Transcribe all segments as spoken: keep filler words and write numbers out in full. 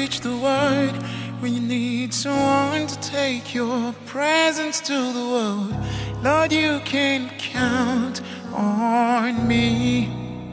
preach the word, when you need someone to take your presence to the world, Lord, you can count on me.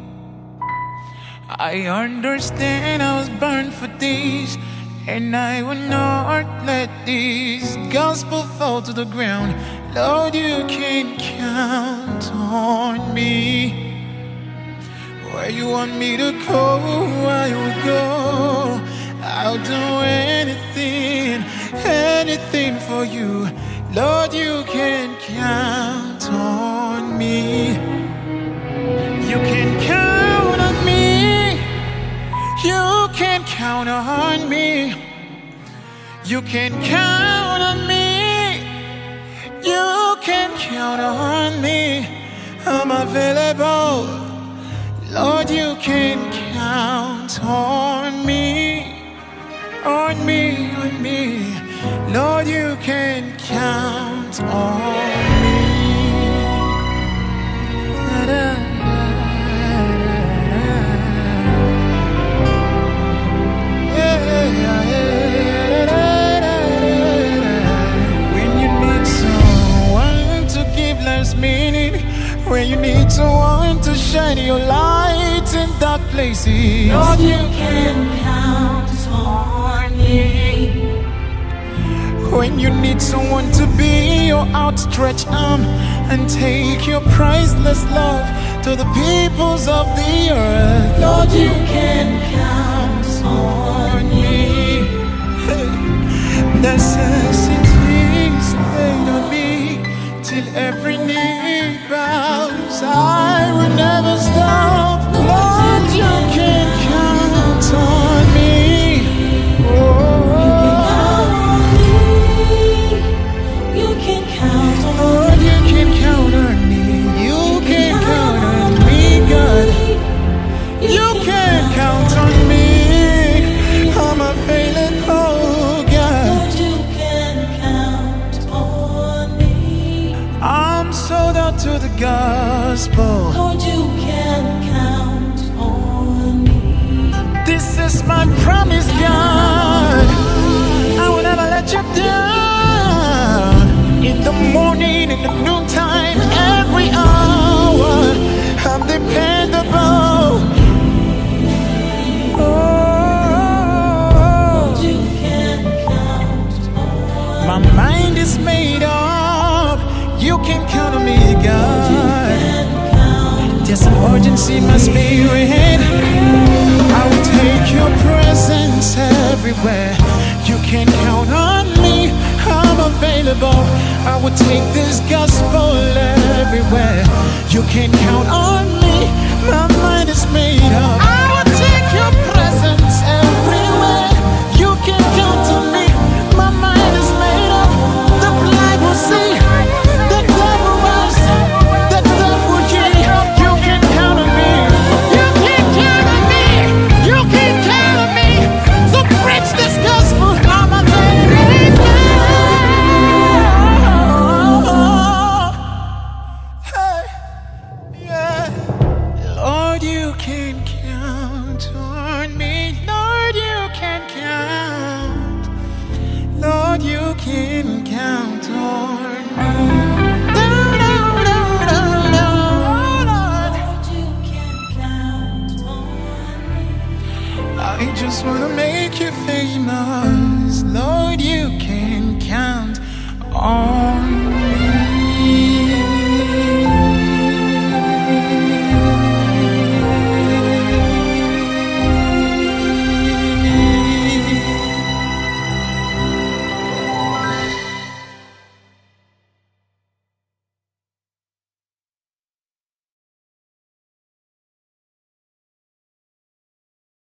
I understand I was born for this, and I will not let this gospel fall to the ground. Lord, you can count on me. Where you want me to go, I will go. I'll do anything, anything for you. Lord, you can count on me. You can count on me. You can count on me. You can count on me. You can count on me. I'm available. Lord, you can count on me, on me, on me. Lord, you can count on me. When you need someone to give life's meaning, when you need someone to shine your light in dark places, Lord, you can count on me. When you need someone to be your outstretched arm and take your priceless love to the peoples of the earth, Lord, you can count on me. Necessities wait on me till every knee bows. I will never stop. Lord, you can count on me. You can count on me. Lord, you can count on me. You can count on me, God. You can count on me. I'm available, God. Lord, you can count on me. I'm sold out to the gospel. Lord, you can count on me. This is my promise, God. I will never let you down. In the morning, in the noontime, every hour, I'm dependable. Lord, you can count on me. My mind is made up. You can count on me, God. There's an urgency in my spirit. I will take your presence everywhere. You can count on me. I'm available. I will take this gospel everywhere. You can count on me. My mind is made up. I will take your presence everywhere. You can count on me. My mind is made up. The blind will see. The dead will rise. The deaf will hear. You can count on me. You can count on me. You can count on me. So preach this gospel. I'm available. Hey, yeah. Lord, you can count on me. Lord, you can count. Lord, you can count on me. No, no, no, no, no, Lord. Lord, you can count on me. I just wanna make you famous.